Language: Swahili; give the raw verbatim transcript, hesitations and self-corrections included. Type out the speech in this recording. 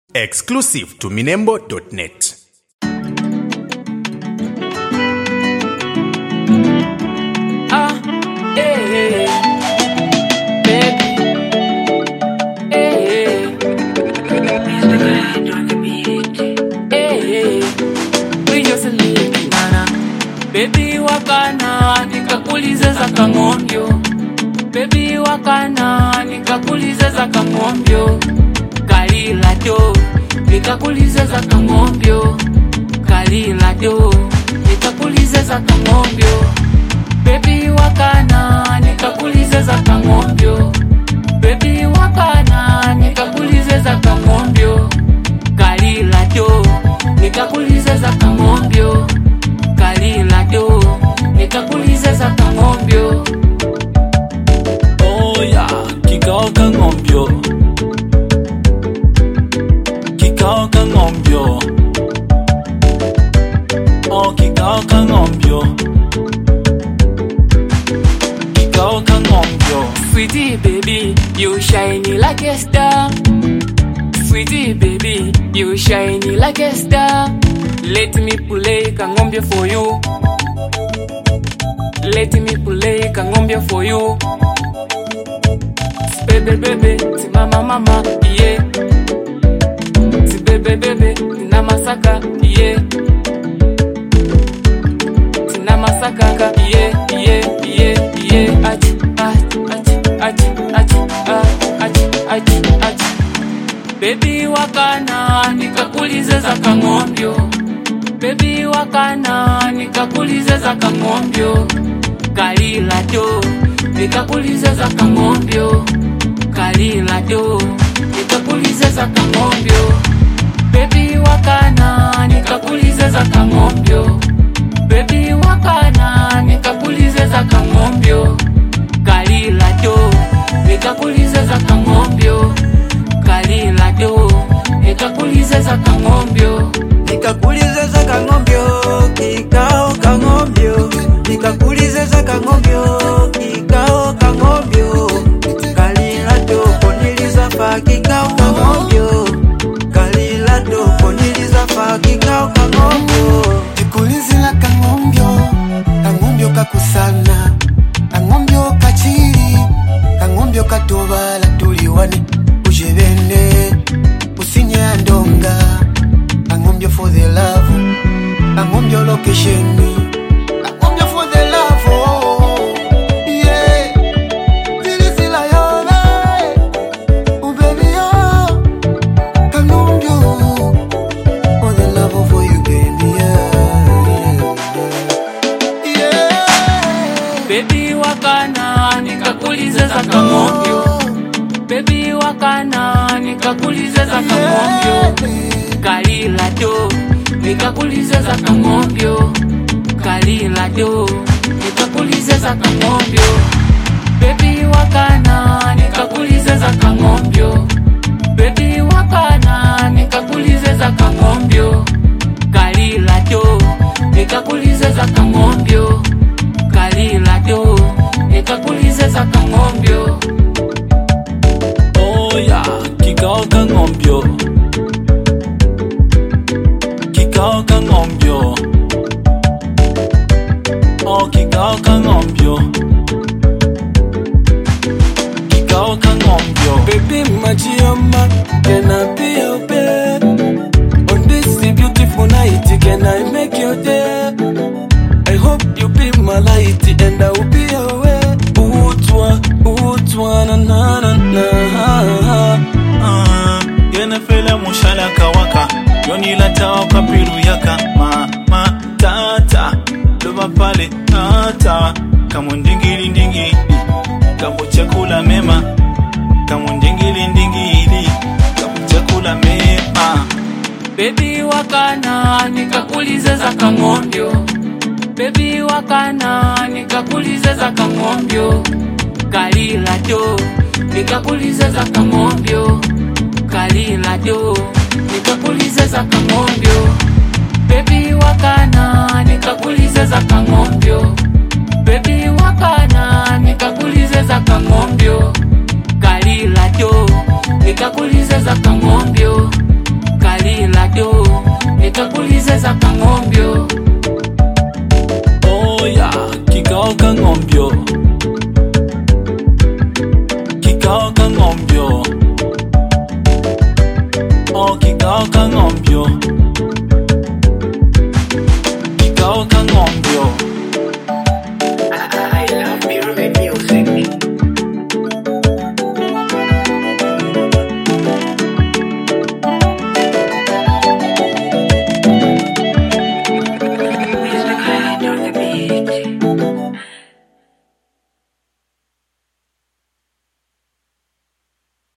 Exclusive to minembo dot net. Ah, hey, baby, hey, hey, we just live nana. Baby wakana nikakulize za kangombyo. Baby wakana nikakulize za kangombyo. Kalila do nikakulize za kangombyo. Kalila do nikakulize za kangombyo. Baby wakana nikakulize za kangombyo. Baby wakana nikakulize za kangombyo. Kalila do nikakulize za kangombyo. Kalila do nikakulize za kangombyo. Oh yeah, kikao kangombyo. Kikao kangombyo. Oh kikao kangombyo. Kikao kangombyo. Sweetie baby, you shiny like a star. Sweetie baby, you shiny like a star. Let me play kangombyo for you. Let me play kangombyo for you. Baby baby, si mama mama, yeah. Si baby baby, tina masaka, yeah. Tina masaka, yeah, yeah, yeah, yeah. Ach, ach, ach, ach, ach, ach, ach, ach. Baby wakana nikakulize za kangombyo. Baby wakana nikakulize za kangombyo. Kalila do nikakulize za kangombyo. Kalila do nikakulize za kangombyo. Baby wakana nikakulize za kangombyo. Baby wakana nikakulize za kangombyo. Kalila do nikakulize za kangombyo. Kalila do nikakulize za kangombyo. Nikakulize za kangombyo, kikao kangombyo. Nikakulize za kangombyo, kikao kangombyo. Kalila do koniliza fa kikao kangombyo. Kalila do koniliza fa kikao kangombyo. Nikulize la kangombyo, kangombyo kakusana. Kangombyo kachiri, kangombyo katobala tuliwane. Ujebene, usinye andonga. Kangombyo for the love, kangombyo location. Kangombyo for the love, oh, yeah. Tilizila yobe, oh baby, oh. Kangombyo for the love for you, baby, yeah, yeah. Baby wakana nikakulize za kangombyo. Baby wakana nikakulize za kangombyo. Kalila do nikakulize za kangombyo. Kalila do nikakulize za kangombyo. Baby wakana nikakulize za kangombyo. Baby wakana nikakulize za kangombyo. Kalila do nikakulize za kangombyo. Kalila do nikakulize za kangombyo. Oh yeah, kikao kangombyo. Kikao kangombyo. Oh kikao kangombyo. Kikao kangombyo. Baby, Majiama, can I be your bed? On this beautiful night, can I make your day? I hope you be my light and I will be your way. Utwa, utwa, na na na na. Ah, yene fele mushala kawaka. Yoni la tawa kapiru yaka. Ma, ma, tata. Loba pale, tata. Kamu ndingili ndingili. Kamu chakula mema. Kamu ndingili ndingili. Kamu chakula mema. Baby wakana nikakulize za kangombyo. Baby wakana nikakulize za kangombyo. Kalila do nikakulize za kangombyo. Kalila do nikakulize za kangombyo. Baby wakana nikakulize za kangombyo. Baby wakana nikakulize za kangombyo. Kalila do nikakulize za kangombyo. nikakulize za kangombyo. Oh yeah, kikao kangombyo.